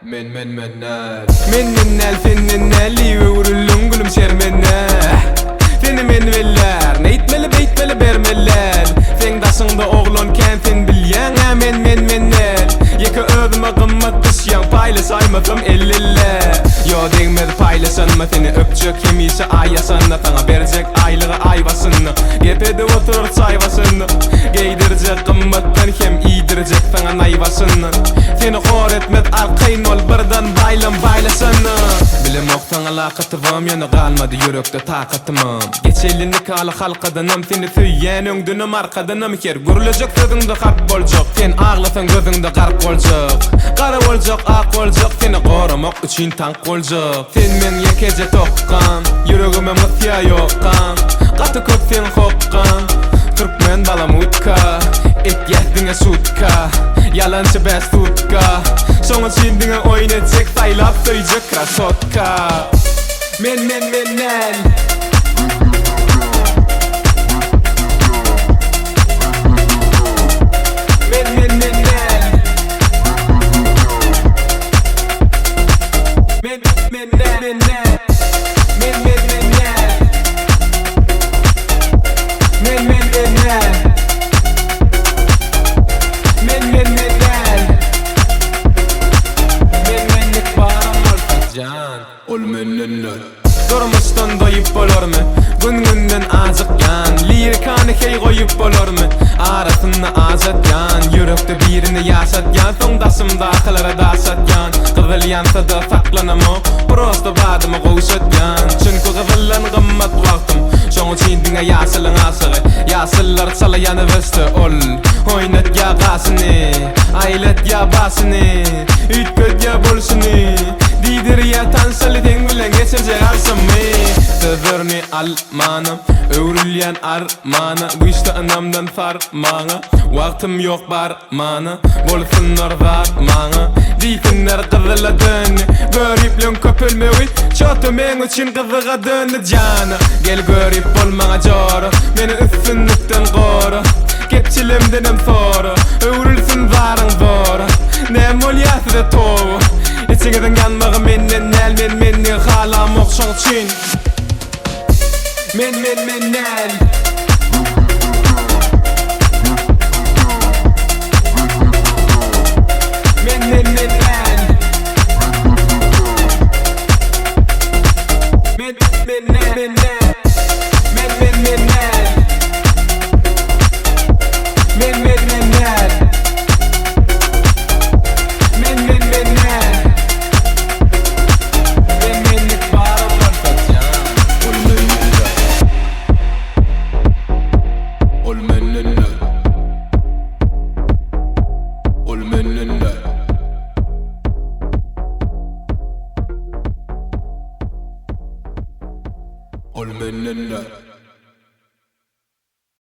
Minnel finnel urullun gülüm şermenne Feni men veller neytmeli beytmeli bermeller Fen daşыңda oğlon kentin bilyen mennel Yeke ödüme gımmat düşyan paylaşaymadım ellille Yo degmedi paylaşanma seni öpçük yemişe ayasanna Sana bercek aylığı ayvasını Gepede oturur sayvasını Geydirecek gımmattan hem iydirecek sana nayvasını Seni hor etmed alqayn ol birden baylasana Bilim oktan alaqatıvam yana qalmadı yürekte taqatımam Geç elini kalı halqadanam seni süyyen öngdünüm arqadanam Ker gürülecek sözüngde qarp bolcak Sen ağlatan gözüngde qarp bolcak Qara bolcak aq bolcak seni qoramak üçün tank bolcak Sen men yekece toqqan yüregime mıtya yoqqan Qatı köp sen hoqqan Türkmen balam utka Et yehdine sutka Yalançı bes tutka Soňa çindiňe oýnajak saýlap söýjek krasotka Mennel Durmuşdan doyup bolarmy? Gün-günden azıqyan Lirikany hey goýup bolarmy? Arasynda azatyan Yürekde birini ýasatyan Soňdaşymda aklara daşatyan Gyzyl ýansa-da saklanamo Prosto badymy goýşatyan Çünki gyzyllan gymmat wagtym Şoňa çindiňe ýasylyň asygy Ýasyllar çalaýany weste ol Oýnat ýa gasyny Aýlat ýa basyny Ütköt ýa bolşuny Didir ya tansalı dengilen geçecek alsamy Sözörni almanım Öwrülýän armana Güýçde anamdan farmana Wagtym ýok barmana Bolsunlar zarmana Diýsinler gyzyla dönni Görüplen köpelmegi Çota men üçin gyzyga dönni jana Gel görüp bolmaňa jora Meni üstünlikden gora Gepçilemdenem sora Öwrülsün zaryň zora Nem bolýasy-da towa İçiňizden ganmagy mennel halam okşaň üçin Mennel Olmenenler